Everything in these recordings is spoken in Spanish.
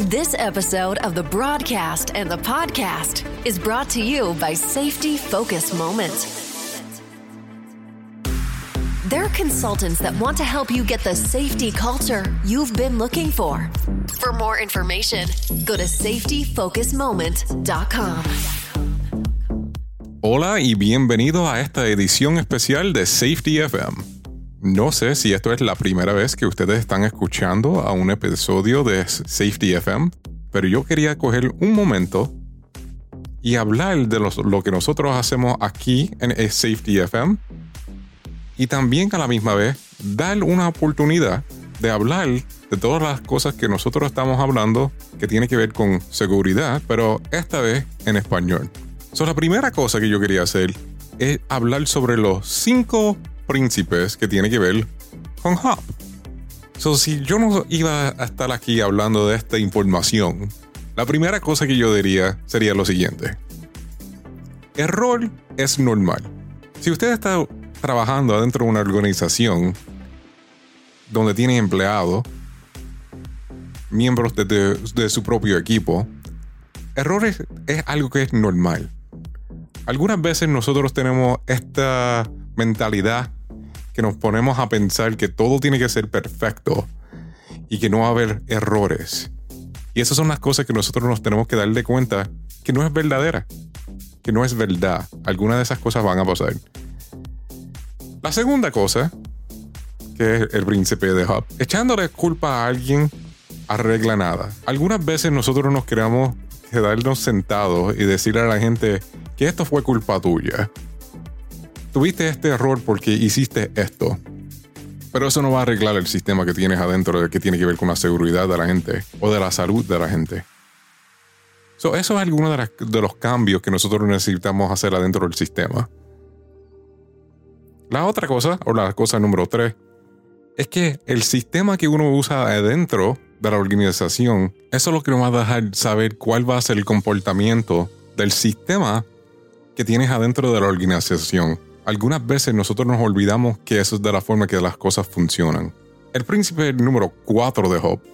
This episode of the broadcast and the podcast is brought to you by Safety Focus Moment. They're consultants that want to help you get the safety culture you've been looking for. For more information, go to safetyfocusmoment.com. Hola y bienvenido a esta edición especial de Safety FM. No sé si esto es la primera vez que ustedes están escuchando a un episodio de Safety FM, pero yo quería coger un momento y hablar de lo que nosotros hacemos aquí en Safety FM y también a la misma vez dar una oportunidad de hablar de todas las cosas que nosotros estamos hablando que tiene que ver con seguridad, pero esta vez en español. La primera cosa que yo quería hacer es hablar sobre los 5 príncipes que tiene que ver con HOP. Si yo no iba a estar aquí hablando de esta información, la primera cosa que yo diría sería lo siguiente. Error es normal. Si usted está trabajando adentro de una organización donde tiene empleados, miembros de su propio equipo, errores es algo que es normal. Algunas veces nosotros tenemos esta mentalidad que nos ponemos a pensar que todo tiene que ser perfecto y que no va a haber errores. Y esas son las cosas que nosotros nos tenemos que dar de cuenta que no es verdadera, que no es verdad. Algunas de esas cosas van a pasar. La segunda cosa, que es el príncipe de HOP, echándole culpa a alguien arregla nada. Algunas veces nosotros nos queremos quedarnos sentados y decirle a la gente que esto fue culpa tuya. Tuviste este error porque hiciste esto. Pero eso no va a arreglar el sistema que tienes adentro que tiene que ver con la seguridad de la gente o de la salud de la gente. Eso es alguno de los cambios que nosotros necesitamos hacer adentro del sistema. La otra cosa, o la cosa número 3, es que el sistema que uno usa adentro de la organización, eso es lo que nos va a dejar saber cuál va a ser el comportamiento del sistema que tienes adentro de la organización. Algunas veces nosotros nos olvidamos que eso es de la forma que las cosas funcionan. El príncipe número 4 de HOP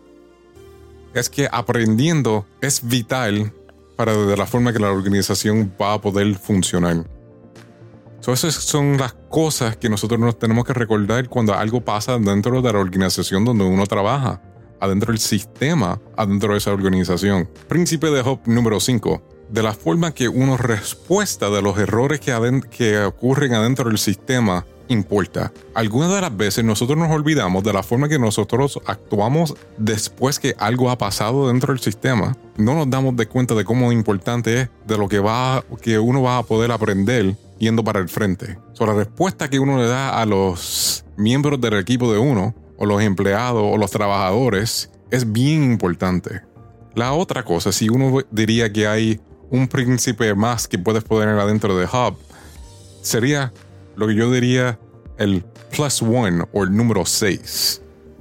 es que aprendiendo es vital para de la forma que la organización va a poder funcionar. Esas son las cosas que nosotros nos tenemos que recordar cuando algo pasa dentro de la organización donde uno trabaja, adentro del sistema, adentro de esa organización. Príncipe de HOP número 5. De la forma que uno respuesta de los errores que ocurren adentro del sistema importa. Algunas de las veces nosotros nos olvidamos de la forma que nosotros actuamos después que algo ha pasado dentro del sistema. No nos damos de cuenta de cómo importante es de lo que uno va a poder aprender yendo para el frente. La respuesta que uno le da a los miembros del equipo de uno, o los empleados, o los trabajadores, es bien importante. La otra cosa, si uno diría que hay un príncipe más que puedes poner adentro de HOP, sería lo que yo diría el +1 o el número 6.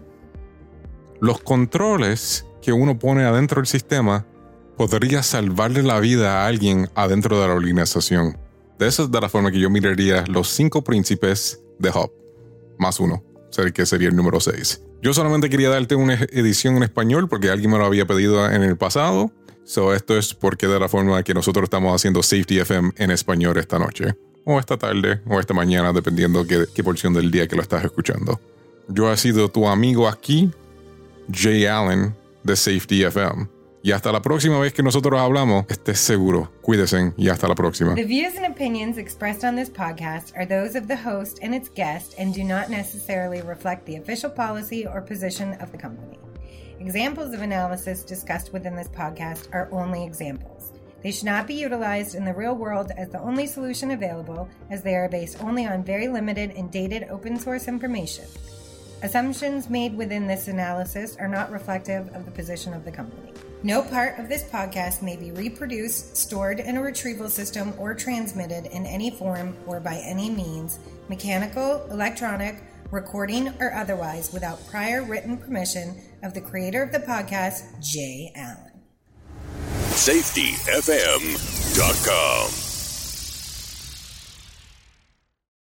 Los controles que uno pone adentro del sistema podría salvarle la vida a alguien adentro de la organización. De esa es de la forma que yo miraría los 5 príncipes de HOP, +1, que sería el número 6. Yo solamente quería darte una edición en español porque alguien me lo había pedido en el pasado. Esto es porque de la forma que nosotros estamos haciendo Safety FM en español esta noche, o esta tarde, o esta mañana, dependiendo qué porción del día que lo estás escuchando. Yo he sido tu amigo aquí, Jay Allen, de Safety FM. Y hasta la próxima vez que nosotros hablamos, estés seguro. Cuídense y hasta la próxima. The views and opinions expressed on this podcast are those of the host and its guest and do not necessarily reflect the official policy or position of the company. Examples of analysis discussed within this podcast are only examples. They should not be utilized in the real world as the only solution available, as they are based only on very limited and dated open source information. Assumptions made within this analysis are not reflective of the position of the company. No part of this podcast may be reproduced, stored in a retrieval system, or transmitted in any form or by any means, mechanical, electronic, recording, or otherwise, without prior written permission of the creator of the podcast, Jay Allen. SafetyFM.com